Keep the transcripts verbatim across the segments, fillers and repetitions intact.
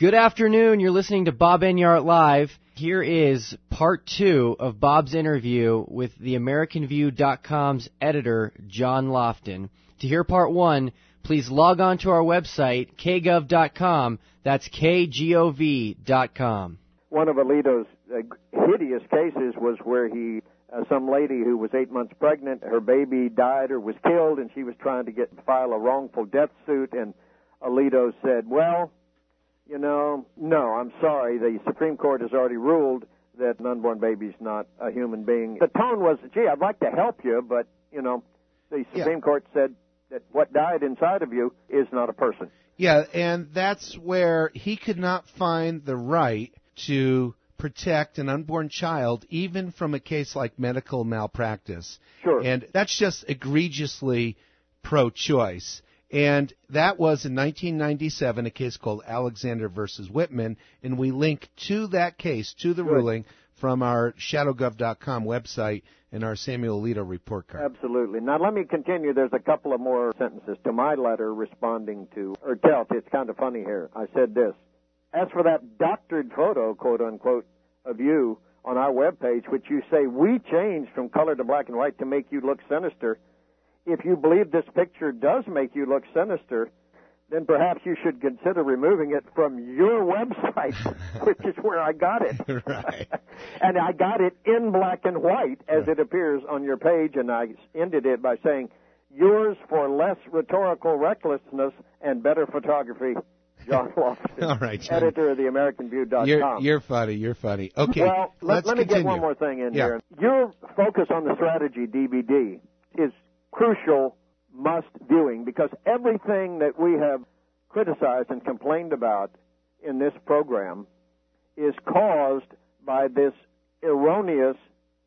Good afternoon. You're listening to Bob Enyart Live. Here is part two of Bob's interview with the American View dot com's editor, John Lofton. To hear part one, please log on to our website, k gov dot com. That's K G O V dot com. One of Alito's uh, hideous cases was where he, uh, some lady who was eight months pregnant, her baby died or was killed, and she was trying to get file a wrongful death suit, and Alito said, well, you know, no, I'm sorry. The Supreme Court has already ruled that an unborn baby's not a human being. The tone was, gee, I'd like to help you, but, you know, the Supreme yeah. Court said that what died inside of you is not a person. Yeah, and that's where he could not find the right to protect an unborn child, even from a case like medical malpractice. Sure. And that's just egregiously pro-choice. And that was in nineteen ninety-seven, a case called Alexander versus Whitman, and we link to that case, to the Good. ruling, from our shadow gov dot com website and our Samuel Alito report card. Absolutely. Now, let me continue. There's a couple of more sentences to my letter responding to Ertelt. It's kind of funny here. I said this. As for that doctored photo, quote-unquote, of you on our webpage, which you say we changed from color to black and white to make you look sinister, if you believe this picture does make you look sinister, then perhaps you should consider removing it from your website, which is where I got it. Right. And I got it in black and white as it appears on your page, and I ended it by saying, yours for less rhetorical recklessness and better photography, John Lofton, All right, John. editor of the American View dot com. You're, you're funny, you're funny. Okay, well, let, let's let me continue. get one more thing in yeah. here. Your focus on the strategy D V D is crucial must viewing, because everything that we have criticized and complained about in this program is caused by this erroneous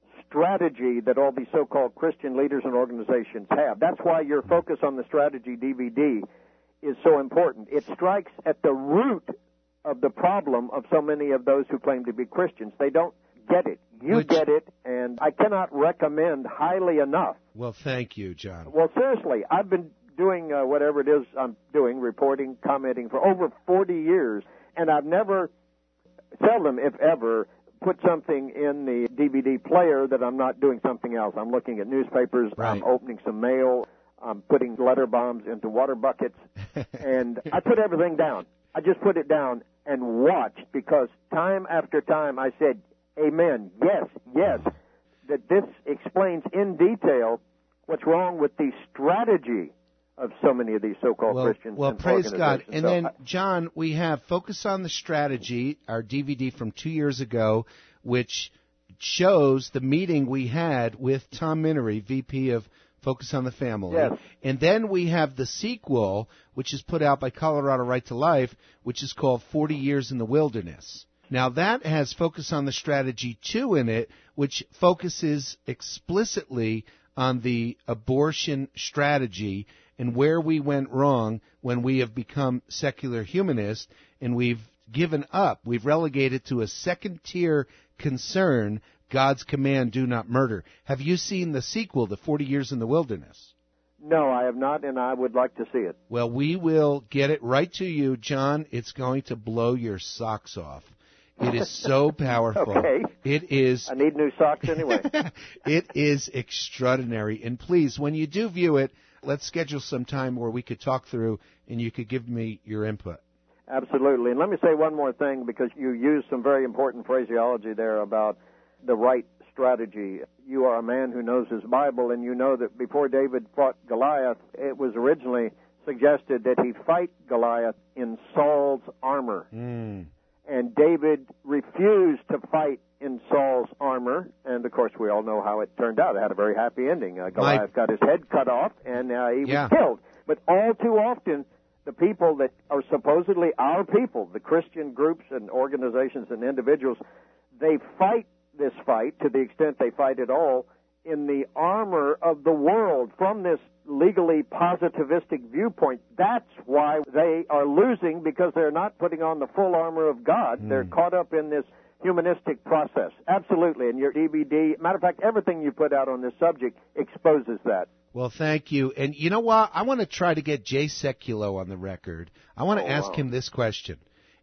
strategy that all these so-called Christian leaders and organizations have. That's why your focus on the strategy D V D is so important. It strikes at the root of the problem of so many of those who claim to be Christians. They don't get it. You Which, get it, and I cannot recommend highly enough. Well, thank you, John. Well, seriously, I've been doing uh, whatever it is I'm doing, reporting, commenting, for over forty years, and I've never, seldom, if ever, put something in the D V D player that I'm not doing something else. I'm looking at newspapers, right. I'm opening some mail, I'm putting letter bombs into water buckets, and I put everything down. I just put it down and watched, because time after time I said, amen, yes, yes, that this explains in detail what's wrong with the strategy of so many of these so-called well, Christians. Well, and praise God. And so then, I, John, we have Focus on the Strategy, our D V D from two years ago, which shows the meeting we had with Tom Minery, V P of Focus on the Family. Yes. And then we have the sequel, which is put out by Colorado Right to Life, which is called forty years in the Wilderness. Now, that has Focus on the Strategy two in it, which focuses explicitly on the abortion strategy and where we went wrong when we have become secular humanists and we've given up. We've relegated to a second-tier concern, God's command, do not murder. Have you seen the sequel, the forty years in the Wilderness? No, I have not, and I would like to see it. Well, we will get it right to you, John. It's going to blow your socks off. It is so powerful. Okay. It is. I need new socks anyway. It is extraordinary. And please, when you do view it, let's schedule some time where we could talk through and you could give me your input. Absolutely. And let me say one more thing, because you used some very important phraseology there about the right strategy. You are a man who knows his Bible, and you know that before David fought Goliath, it was originally suggested that he fight Goliath in Saul's armor. Mm. And David refused to fight in Saul's armor, and of course we all know how it turned out. It had a very happy ending. Uh, Goliath My... got his head cut off, and uh, he yeah. was killed. But all too often, the people that are supposedly our people, the Christian groups and organizations and individuals, they fight this fight, to the extent they fight at all, in the armor of the world from this legally positivistic viewpoint. That's why they are losing, because they're not putting on the full armor of God. Mm. They're caught up in this humanistic process. Absolutely. And your D V D, matter of fact, everything you put out on this subject exposes that. Well, thank you. And you know what? I want to try to get Jay Sekulow on the record. I want to oh, ask wow. him this question.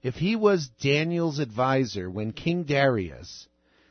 if he was Daniel's advisor when King Darius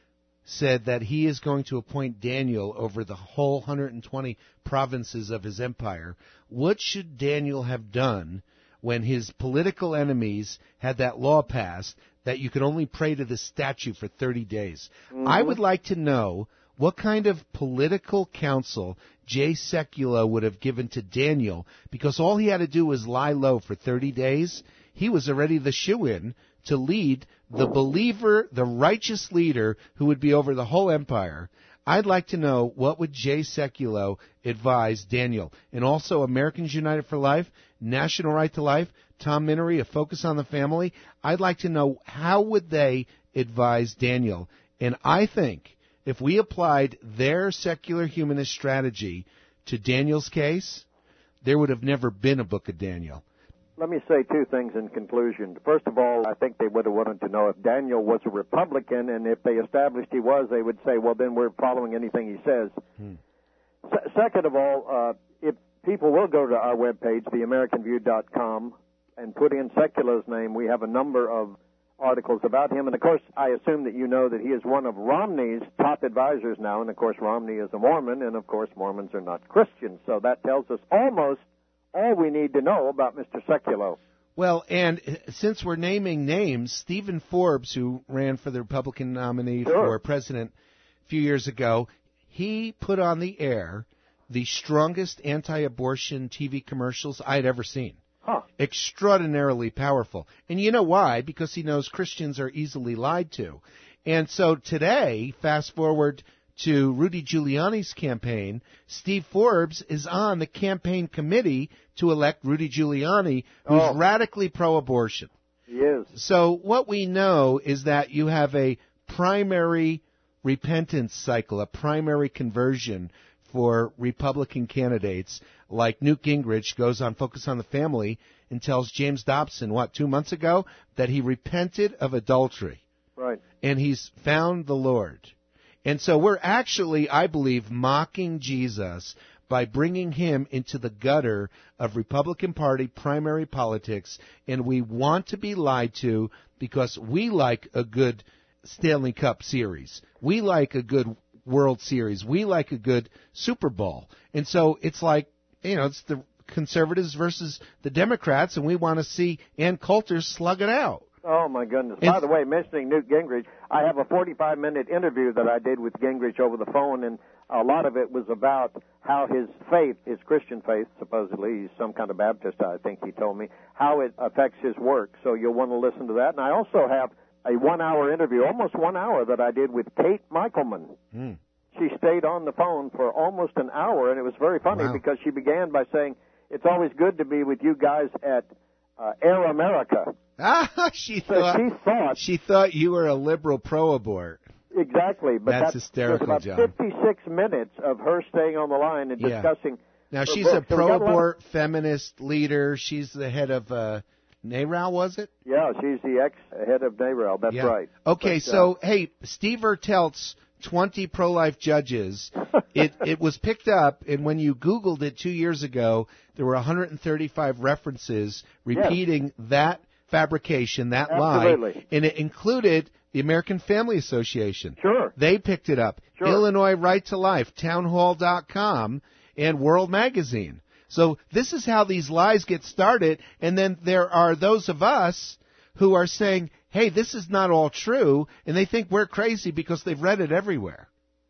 said that he is going to appoint Daniel over the whole one hundred twenty provinces of his empire, what should Daniel have done when his political enemies had that law passed that you could only pray to the statue for thirty days? Mm-hmm. I would like to know what kind of political counsel Jay Sekulow would have given to Daniel, because all he had to do was lie low for thirty days. He was already the shoo-in to lead the believer, the righteous leader who would be over the whole empire. I'd like to know, what would Jay Sekulow advise Daniel? And also Americans United for Life, National Right to Life, Tom Minery, A Focus on the Family. I'd like to know, how would they advise Daniel? And I think if we applied their secular humanist strategy to Daniel's case, there would have never been a book of Daniel. Let me say two things in conclusion. First of all, I think they would have wanted to know if Daniel was a Republican, and if they established he was, they would say, well, then we're following anything he says. Hmm. Se- second of all, uh, if people will go to our webpage, the american view dot com, and put in Sekulow's name, we have a number of articles about him. And, of course, I assume that you know that he is one of Romney's top advisors now. And, of course, Romney is a Mormon, and, of course, Mormons are not Christians. So that tells us almost all we need to know about Mister Sekulow. Well, and since we're naming names, Stephen Forbes, who ran for the Republican nominee sure. for president a few years ago, he put on the air the strongest anti-abortion T V commercials I'd ever seen. Huh. Extraordinarily powerful. And you know why? Because he knows Christians are easily lied to. And so today, fast forward to Rudy Giuliani's campaign, Steve Forbes is on the campaign committee to elect Rudy Giuliani, who's oh. radically pro-abortion. He is. So what we know is that you have a primary repentance cycle, a primary conversion for Republican candidates, like Newt Gingrich goes on Focus on the Family and tells James Dobson, what, two months ago, that he repented of adultery. Right. And he's found the Lord. And so we're actually, I believe, mocking Jesus by bringing him into the gutter of Republican Party primary politics, and we want to be lied to because we like a good Stanley Cup series. We like a good World Series. We like a good Super Bowl. And so it's like, you know, it's the conservatives versus the Democrats, and we want to see Ann Coulter slug it out. Oh, my goodness. By the way, mentioning Newt Gingrich, I have a forty-five minute interview that I did with Gingrich over the phone, and a lot of it was about how his faith, his Christian faith, supposedly, he's some kind of Baptist, I think he told me, how it affects his work. So you'll want to listen to that. And I also have a one-hour interview, almost one hour, that I did with Kate Michelman. Mm. She stayed on the phone for almost an hour, and it was very funny wow. because she began by saying, it's always good to be with you guys at uh, Air America. Ah, she so thought she thought she thought you were a liberal pro-abort. Exactly, but that's, that's hysterical, about John. fifty-six minutes of her staying on the line and yeah. discussing. Now she's book. a so pro-abort of... feminist leader. She's the head of uh, NARAL, was it? Yeah, she's the ex-head of NARAL. That's yeah. right. Okay, but, so uh... hey, Steve Ertelt's twenty pro-life judges. it it was picked up, and when you Googled it two years ago, there were one hundred thirty-five references repeating yes. that fabrication, that Absolutely. lie, and it included the American Family Association. Sure. They picked it up. Sure. Illinois Right to Life, townhall dot com, and World Magazine. So this is how these lies get started, and then there are those of us who are saying, hey, this is not all true, and they think we're crazy because they've read it everywhere.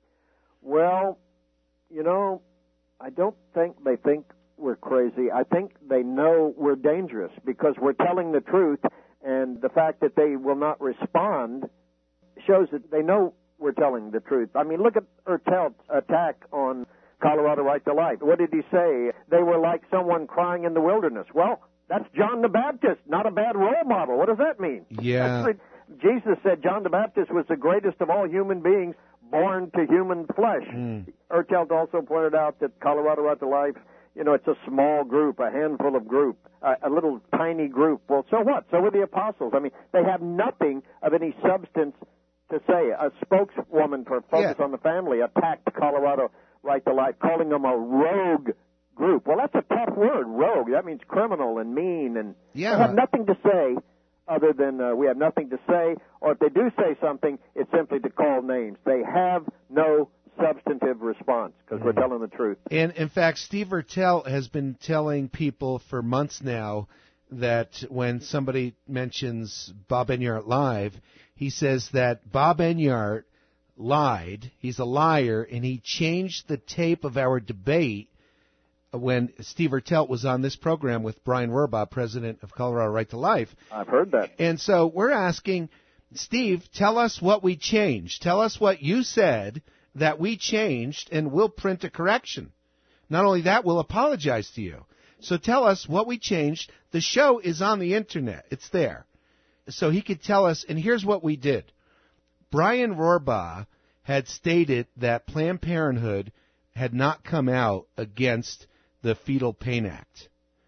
Well, you know, I don't think they think we're crazy. I think they know we're dangerous because we're telling the truth, and the fact that they will not respond shows that they know we're telling the truth. I mean, look at Ertel's attack on Colorado Right to Life. What did he say? They were like someone crying in the wilderness. Well, that's John the Baptist, not a bad role model. What does that mean? Yeah. That's, Jesus said John the Baptist was the greatest of all human beings born to human flesh. Mm. Ertelt also pointed out that Colorado Right to Life, you know, it's a small group, a handful of group, a, a little tiny group. Well, so what? So were the apostles. I mean, they have nothing of any substance to say. A spokeswoman for Focus yeah. on the Family attacked Colorado Right to Life, calling them a rogue group. Well, that's a tough word, rogue. That means criminal and mean, and yeah. they have nothing to say other than uh, we have nothing to say, or if they do say something, it's simply to call names. They have no substantive response because mm-hmm. we're telling the truth. And, in fact, Steve Urtel has been telling people for months now that when somebody mentions Bob Enyart Live, he says that Bob Enyart lied, he's a liar, and he changed the tape of our debate when Steve Urtel was on this program with Brian Rohrbaugh, president of Colorado Right to Life. I've heard that. And so we're asking, Steve, tell us what we changed. Tell us what you said that we changed, and we'll print a correction. Not only that, we'll apologize to you. So tell us what we changed. The show is on the Internet. It's there. So he could tell us, and here's what we did. Brian Rohrbaugh had stated that Planned Parenthood had not come out against the Fetal Pain Act,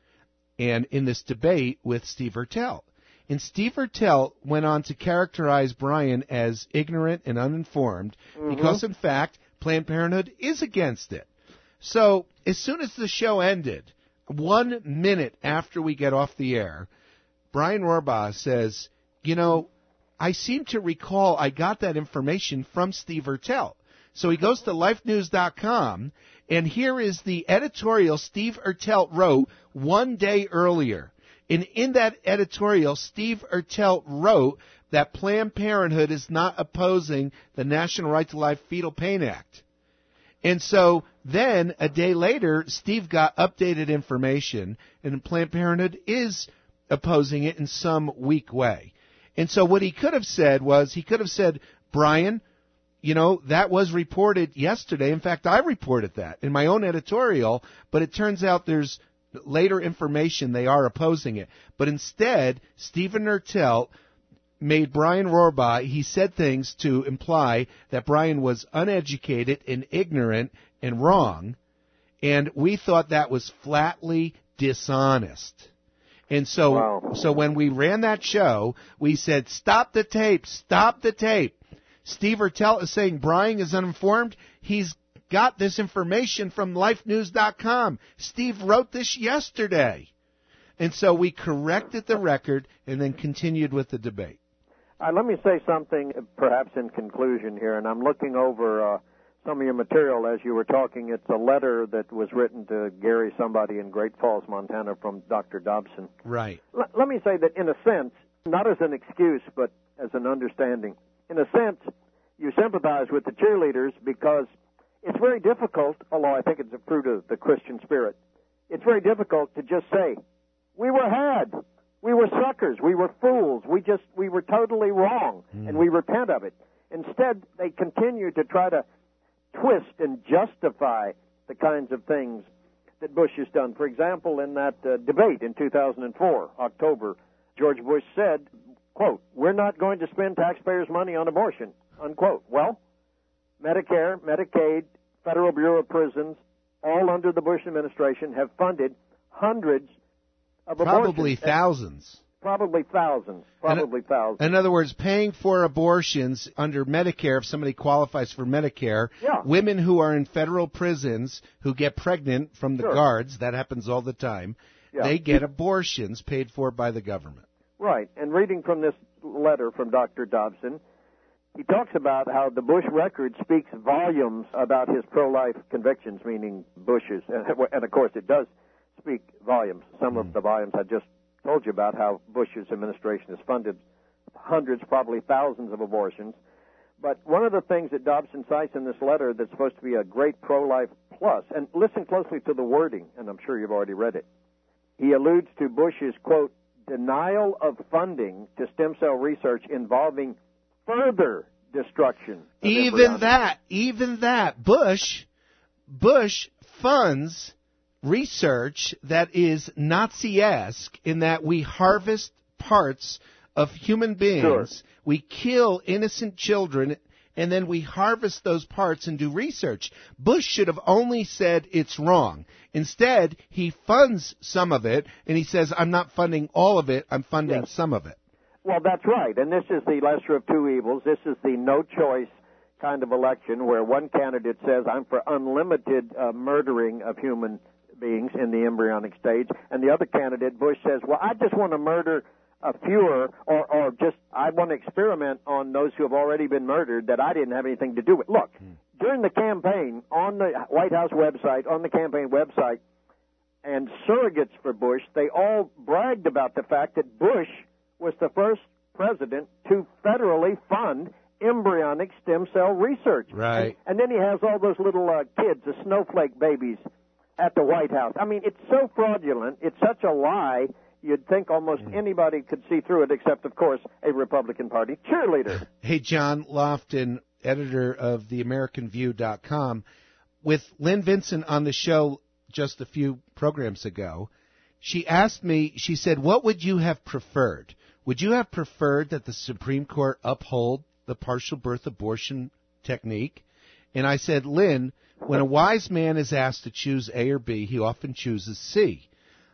and in this debate with Steve Urtel. And Steve Urtel went on to characterize Brian as ignorant and uninformed mm-hmm. because, in fact, Planned Parenthood is against it. So as soon as the show ended, one minute after we get off the air, Brian Rohrbaugh says, you know, I seem to recall I got that information from Steve Urtel. So he goes to life news dot com, and here is the editorial Steve Urtel wrote one day earlier. And in that editorial, Steve Urtel wrote that Planned Parenthood is not opposing the National Right to Life Fetal Pain Act. And so then, a day later, Steve got updated information, and Planned Parenthood is opposing it in some weak way. And so what he could have said was, he could have said, Brian, you know, that was reported yesterday. In fact, I reported that in my own editorial, but it turns out there's later information they are opposing it. But instead, Stephen Urtel made Brian Rohrbaugh, he said things to imply that Brian was uneducated and ignorant and wrong, and we thought that was flatly dishonest. And so, wow. so when we ran that show, we said, stop the tape, stop the tape. Steve Urtel is saying Brian is uninformed. He's got this information from life news dot com. Steve wrote this yesterday. And so we corrected the record and then continued with the debate. Uh, let me say something, perhaps in conclusion here, and I'm looking over uh, some of your material as you were talking. It's a letter that was written to Gary somebody in Great Falls, Montana, from Doctor Dobson. Right. L- let me say that in a sense, not as an excuse, but as an understanding, in a sense, you sympathize with the cheerleaders because it's very difficult, although I think it's a fruit of the Christian spirit, it's very difficult to just say, we were had. We were suckers. We were fools. We just, we were totally wrong, mm. and we repent of it. Instead, they continue to try to twist and justify the kinds of things that Bush has done. For example, in that uh, debate in two thousand four, October, George Bush said, quote, we're not going to spend taxpayers' money on abortion, unquote. Well, Medicare, Medicaid, Federal Bureau of Prisons, all under the Bush administration, have funded hundreds of Probably abortions. thousands. Probably thousands. Probably in, thousands. In other words, paying for abortions under Medicare, if somebody qualifies for Medicare, yeah. women who are in federal prisons who get pregnant from the sure. guards, that happens all the time, yeah. they get abortions paid for by the government. Right. And reading from this letter from Doctor Dobson, he talks about how the Bush record speaks volumes about his pro-life convictions, meaning Bush's. And, and of course, it does speak volumes. Some mm. of the volumes I just told you about, how Bush's administration has funded hundreds, probably thousands of abortions. But one of the things that Dobson cites in this letter that's supposed to be a great pro-life plus, and listen closely to the wording, and I'm sure you've already read it. He alludes to Bush's, quote, denial of funding to stem cell research involving further destruction. Even that, even that, Bush, Bush funds research that is Nazi-esque in that we harvest parts of human beings, sure. we kill innocent children, and then we harvest those parts and do research. Bush should have only said it's wrong. Instead, he funds some of it, and he says, I'm not funding all of it, I'm funding yes. some of it. Well, that's right, and this is the lesser of two evils. This is the no-choice kind of election where one candidate says, I'm for unlimited uh, murdering of human beings in the embryonic stage, and the other candidate, Bush, says, well, I just want to murder uh, fewer, or, or just I want to experiment on those who have already been murdered that I didn't have anything to do with. Look, hmm. during the campaign, on the White House website, on the campaign website, and surrogates for Bush, they all bragged about the fact that Bush was the first president to federally fund embryonic stem cell research. Right. And, and then he has all those little uh, kids, the snowflake babies, at the White House. I mean, it's so fraudulent. It's such a lie. You'd think almost mm. anybody could see through it, except, of course, a Republican Party cheerleader. Hey, John Lofton, editor of the American View dot com. With Lynn Vincent on the show just a few programs ago, she asked me, she said, what would you have preferred? Would you have preferred that the Supreme Court uphold the partial birth abortion technique? And I said, Lynn, when a wise man is asked to choose A or B, he often chooses C.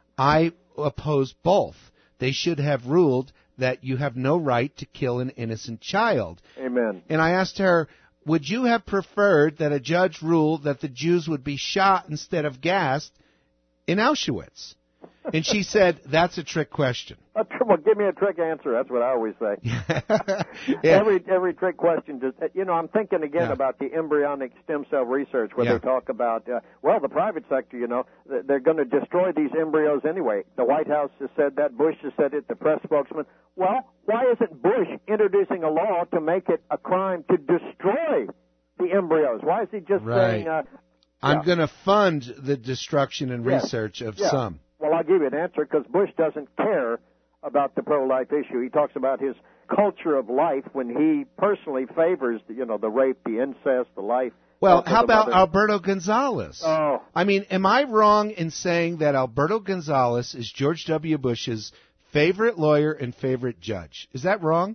I oppose both. They should have ruled that you have no right to kill an innocent child. Amen. And I asked her, would you have preferred that a judge ruled that the Jews would be shot instead of gassed in Auschwitz? And she said, that's a trick question. A tr- well, give me a trick answer. That's what I always say. yeah. Every every trick question, just, you know, I'm thinking again yeah. about the embryonic stem cell research where yeah. they talk about, uh, well, the private sector, you know, they're going to destroy these embryos anyway. The White House has said that. Bush has said it. The press spokesman. Well, why isn't Bush introducing a law to make it a crime to destroy the embryos? Why is he just right. saying, uh, I'm yeah. going to fund the destruction and yes. research of yeah. some? Well, I'll give you an answer because Bush doesn't care about the pro-life issue. He talks about his culture of life when he personally favors, you know, the rape, the incest, the life. Well, how about mother. Alberto Gonzales? Oh. I mean, am I wrong in saying that Alberto Gonzales is George W. Bush's favorite lawyer and favorite judge? Is that wrong?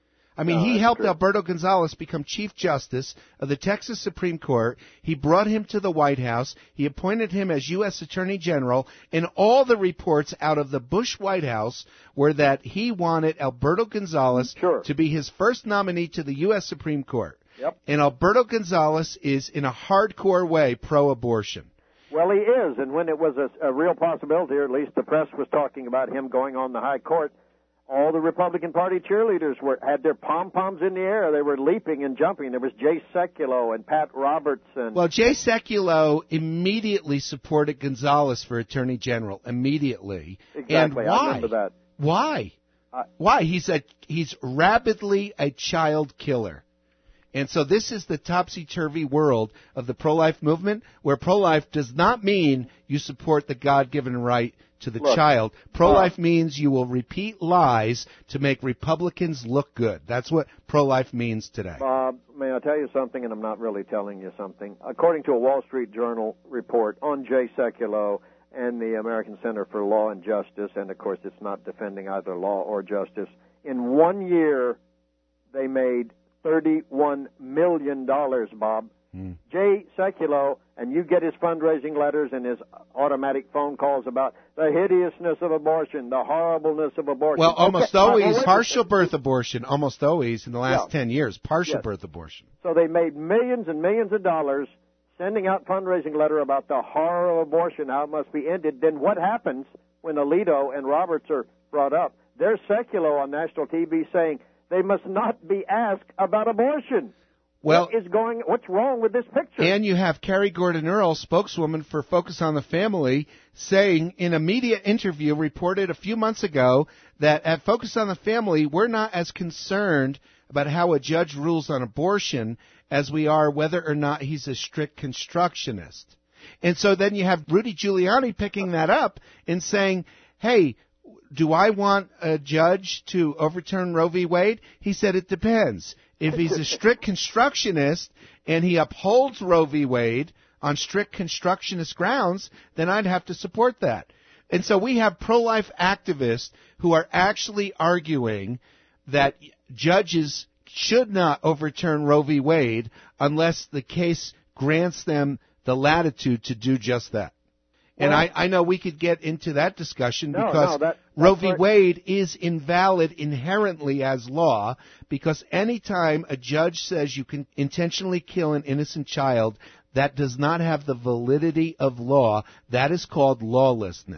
I mean, no, he helped true. Alberto Gonzales become Chief Justice of the Texas Supreme Court. He brought him to the White House. He appointed him as U S Attorney General. And all the reports out of the Bush White House were that he wanted Alberto Gonzales sure. to be his first nominee to the U S Supreme Court. Yep. And Alberto Gonzales is, in a hardcore way, pro-abortion. Well, he is. And when it was a, a real possibility, or at least the press was talking about him going on the high court, all the Republican Party cheerleaders were had their pom-poms in the air. They were leaping and jumping. There was Jay Sekulow and Pat Robertson. Well, Jay Sekulow immediately supported Gonzales for Attorney General, immediately. Exactly, and why? I remember that. Why? Uh, why? He's a he's rabidly a child killer. And so this is the topsy-turvy world of the pro-life movement, where pro-life does not mean you support the God-given right to the Look, child. Pro-life uh, means you will repeat lies to make Republicans look good. That's what pro-life means today. Bob, may I tell you something, and I'm not really telling you something. According to a Wall Street Journal report on Jay Sekulow and the American Center for Law and Justice, and of course it's not defending either law or justice, in one year they made thirty-one million dollars, Bob. Hmm. Jay Sekulow, and you get his fundraising letters and his automatic phone calls about the hideousness of abortion, the horribleness of abortion. Well, almost okay. always uh, partial birth abortion, almost always in the last yeah. ten years, partial yes. birth abortion. So they made millions and millions of dollars sending out fundraising letter about the horror of abortion, how it must be ended. Then what happens when Alito and Roberts are brought up? There's Sekulow on national T V saying they must not be asked about abortion. Well, what is going? What's wrong with this picture? And you have Carrie Gordon Earl, spokeswoman for Focus on the Family, saying in a media interview reported a few months ago that at Focus on the Family, we're not as concerned about how a judge rules on abortion as we are whether or not he's a strict constructionist. And so then you have Rudy Giuliani picking that up and saying, hey, do I want a judge to overturn Roe v. Wade? He said it depends. If he's a strict constructionist and he upholds Roe v. Wade on strict constructionist grounds, then I'd have to support that. And so we have pro-life activists who are actually arguing that judges should not overturn Roe v. Wade unless the case grants them the latitude to do just that. And I, I know we could get into that discussion no, because no, that, Roe v. right. Wade is invalid inherently as law, because any time a judge says you can intentionally kill an innocent child, that does not have the validity of law. That is called lawlessness.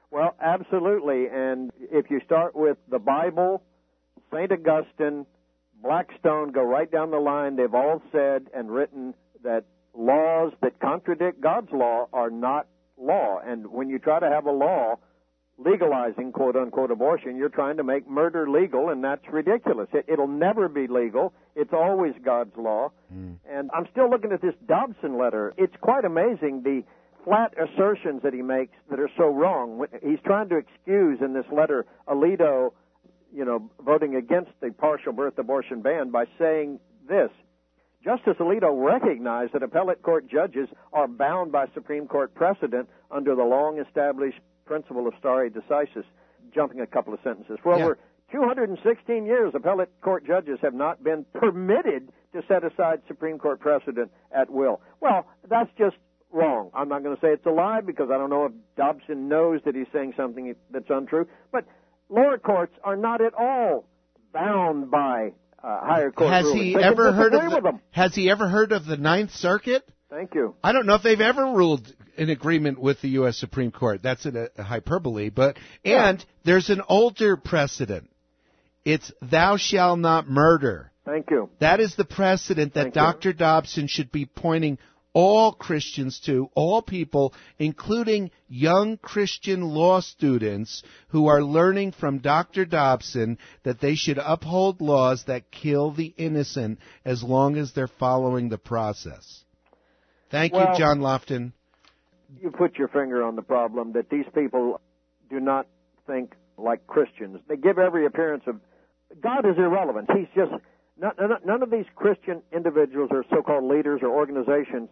Well, absolutely. And if you start with the Bible, Saint Augustine, Blackstone, go right down the line, they've all said and written that laws that contradict God's law are not law. And when you try to have a law legalizing, quote-unquote, abortion, you're trying to make murder legal, and that's ridiculous. It, it'll never be legal. It's always God's law. Mm. And I'm still looking at this Dobson letter. It's quite amazing, the flat assertions that he makes that are so wrong. He's trying to excuse in this letter Alito, you know, voting against the partial birth abortion ban by saying this: Justice Alito recognized that appellate court judges are bound by Supreme Court precedent under the long-established principle of stare decisis. Jumping a couple of sentences. For yeah. over two hundred sixteen years, appellate court judges have not been permitted to set aside Supreme Court precedent at will. Well, that's just wrong. I'm not going to say it's a lie because I don't know if Dobson knows that he's saying something that's untrue. But lower courts are not at all bound by uh, higher court has rulings. He they ever heard of the, them. Has he ever heard of the Ninth Circuit? Thank you. I don't know if they've ever ruled in agreement with the U S Supreme Court. That's a, a hyperbole. But and yeah. there's an older precedent. It's thou shalt not murder. Thank you. That is the precedent that Thank Doctor You. Dobson should be pointing all Christians to, all people, including young Christian law students who are learning from Doctor Dobson that they should uphold laws that kill the innocent as long as they're following the process. Thank well, you, John Lofton. You put your finger on the problem that these people do not think like Christians. They give every appearance of God is irrelevant. He's just not, none of these Christian individuals or so-called leaders or organizations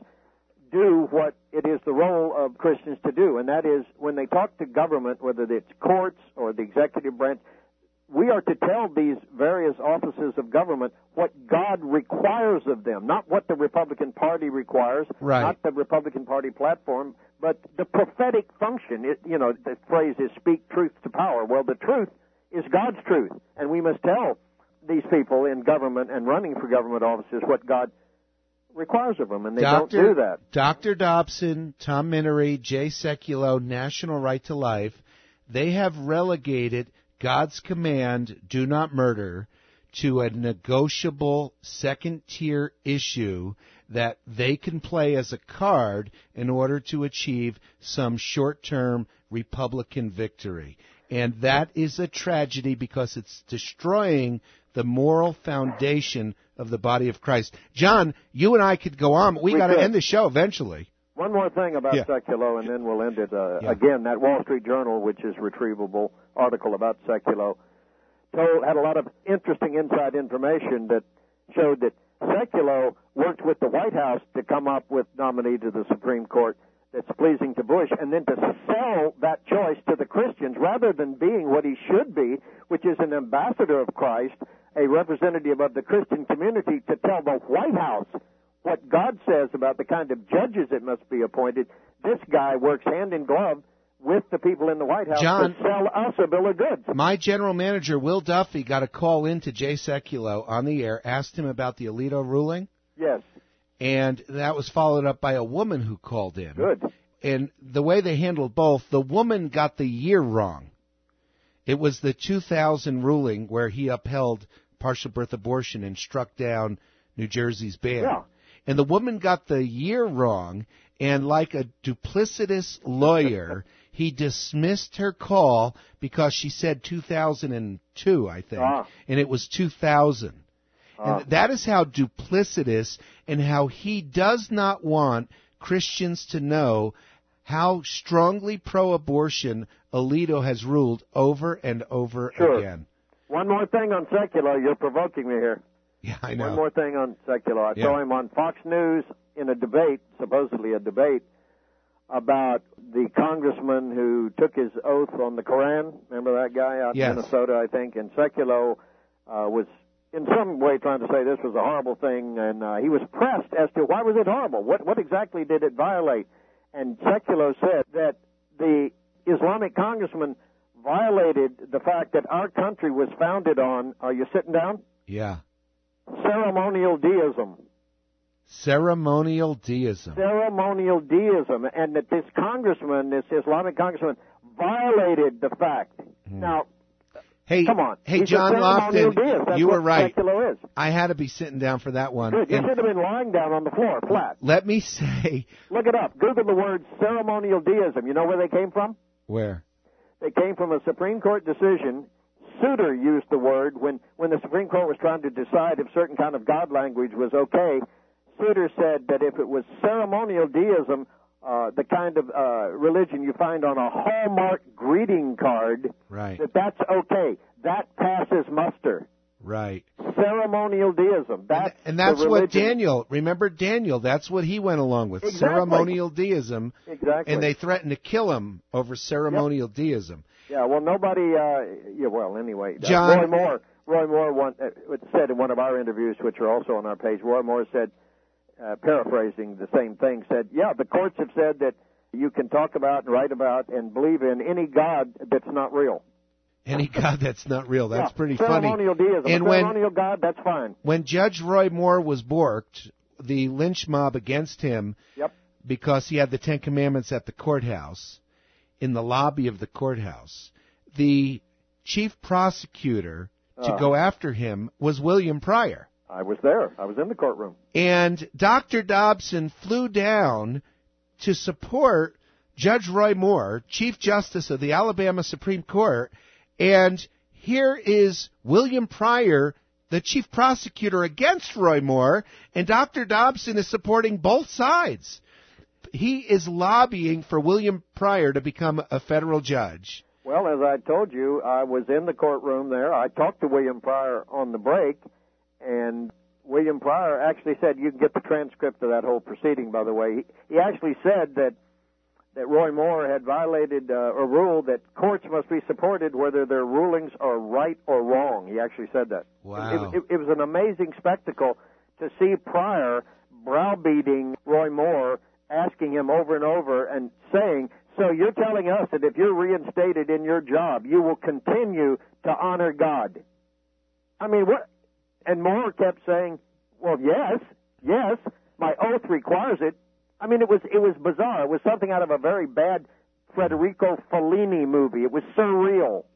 do what it is the role of Christians to do, and that is when they talk to government, whether it's courts or the executive branch, we are to tell these various offices of government what God requires of them, not what the Republican Party requires, right. not the Republican Party platform, but the prophetic function. It, you know, the phrase is speak truth to power. Well, the truth is God's truth, and we must tell these people in government and running for government offices what God requires of them, and they Doctor, don't do that. Doctor Dobson, Tom Menery, Jay Sekulow, National Right to Life, they have relegated God's command, do not murder, to a negotiable second-tier issue that they can play as a card in order to achieve some short-term Republican victory. And that is a tragedy because it's destroying the moral foundation of the body of Christ. John, you and I could go on, but we, we got to end the show eventually. One more thing about yeah. Sekulow, and then we'll end it. Uh, yeah. Again, that Wall Street Journal, which is retrievable, article about Sekulow, told, had a lot of interesting inside information that showed that Sekulow worked with the White House to come up with nominee to the Supreme Court that's pleasing to Bush, and then to sell that choice to the Christians rather than being what he should be, which is an ambassador of Christ, a representative of the Christian community, to tell the White House what God says about the kind of judges that must be appointed. This guy works hand in glove with the people in the White House John, to sell us a bill of goods. My general manager, Will Duffy, got a call in to Jay Sekulow on the air, asked him about the Alito ruling. Yes. And that was followed up by a woman who called in. Good. And the way they handled both, the woman got the year wrong. It was the two thousand ruling where he upheld partial birth abortion and struck down New Jersey's ban. Yeah. And the woman got the year wrong, and like a duplicitous lawyer, he dismissed her call because she said two thousand two, I think, ah. and it was two thousand. Ah. And that is how duplicitous and how he does not want Christians to know how strongly pro-abortion Alito has ruled over and over sure. again. One more thing on Sekulow. You're provoking me here. Yeah, I know. One more thing on Sekulow. I yeah. saw him on Fox News in a debate, supposedly a debate, about the congressman who took his oath on the Koran. Remember that guy out yes. in Minnesota, I think? And Sekulow uh, was in some way trying to say this was a horrible thing, and uh, he was pressed as to why was it horrible? What, what exactly did it violate? And Sekulow said that the Islamic congressman violated the fact that our country was founded on, are you sitting down? Yeah. Ceremonial deism. Ceremonial deism. Ceremonial deism. And that this congressman, this Islamic congressman, violated the fact. Hmm. Now, hey, come on. Hey, He's John Lofton, That's you what were right. secular is. I had to be sitting down for that one. Good. You And should have been lying down on the floor, flat. let me say... Look it up. Google the word ceremonial deism. You know where they came from? Where? They came from a Supreme Court decision. Souter used the word when, when the Supreme Court was trying to decide if certain kind of God language was okay. Souter said that if it was ceremonial deism, uh, the kind of uh, religion you find on a Hallmark greeting card, Right. that that's okay. That passes muster. Right. Ceremonial deism. That's and, and that's the what religion. Daniel, remember Daniel, that's what he went along with, Exactly. ceremonial deism. Exactly. And they threatened to kill him over ceremonial yep. deism. Yeah, well, nobody, uh, yeah, well, anyway. John, uh, Roy Moore, Roy Moore one, uh, said in one of our interviews, which are also on our page, Roy Moore said, uh, paraphrasing the same thing, said, yeah, the courts have said that you can talk about and write about and believe in any God that's not real. Any God that's not real. That's yeah, pretty ceremonial funny. Deism. And a when, ceremonial God, that's fine. When Judge Roy Moore was borked, the lynch mob against him, yep. because he had the Ten Commandments at the courthouse, in the lobby of the courthouse, the chief prosecutor to uh, go after him was William Pryor. I was there. I was in the courtroom. And Doctor Dobson flew down to support Judge Roy Moore, Chief Justice of the Alabama Supreme Court, and here is William Pryor, the chief prosecutor against Roy Moore, and Doctor Dobson is supporting both sides. He is lobbying for William Pryor to become a federal judge. Well, as I told you, I was in the courtroom there. I talked to William Pryor on the break, and William Pryor actually said, you can get the transcript of that whole proceeding, by the way. He, he actually said that that Roy Moore had violated uh, a rule that courts must be supported whether their rulings are right or wrong. He actually said that. Wow. It, it, it was an amazing spectacle to see Pryor browbeating Roy Moore, asking him over and over and saying, so you're telling us that if you're reinstated in your job, you will continue to honor God. I mean, what? And Moore kept saying, well, yes, yes, my oath requires it. I mean, it was it was bizarre. It was something out of a very bad Federico Fellini movie. It was surreal.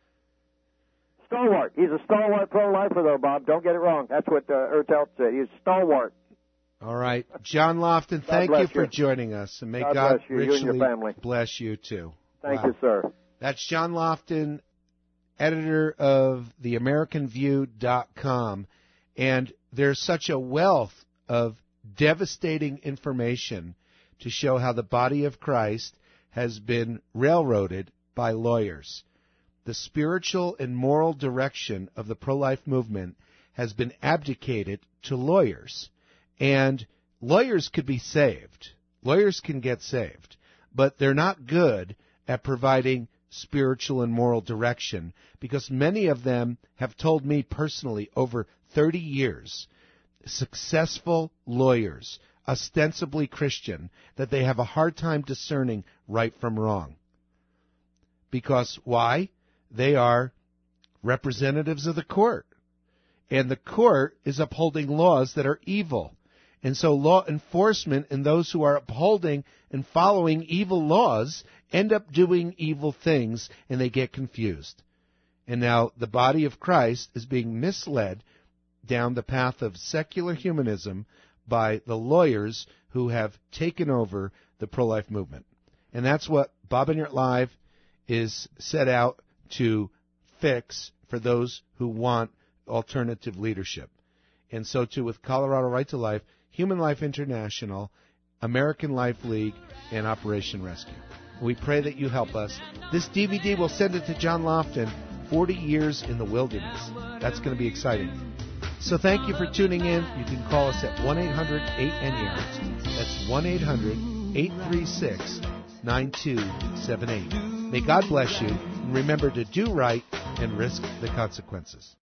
Stalwart. He's a stalwart pro-lifer, though, Bob. Don't get it wrong. That's what uh, Ertelt said. He's stalwart. All right. John Lofton, thank you for you. joining us. And may God, God bless you. richly you and your family. bless you, too. Thank wow. you, sir. That's John Lofton, editor of the American View dot com. And there's such a wealth of devastating information to show how the body of Christ has been railroaded by lawyers. The spiritual and moral direction of the pro-life movement has been abdicated to lawyers. And lawyers could be saved. Lawyers can get saved. But they're not good at providing spiritual and moral direction, because many of them have told me personally over thirty years, successful lawyers, ostensibly Christian, that they have a hard time discerning right from wrong. Because why? They are representatives of the court. And the court is upholding laws that are evil. And so law enforcement and those who are upholding and following evil laws end up doing evil things, and they get confused. And now the body of Christ is being misled down the path of secular humanism by the lawyers who have taken over the pro-life movement. And that's what Bob Enyart Live is set out to fix for those who want alternative leadership. And so too with Colorado Right to Life, Human Life International, American Life League, and Operation Rescue. We pray that you help us. This D V D, we'll send it to John Lofton, forty years in the Wilderness. That's going to be exciting. So thank you for tuning in. You can call us at one eight hundred eight N E R. That's one eight hundred eight three six nine two seven eight. May God bless you, and remember to do right and risk the consequences.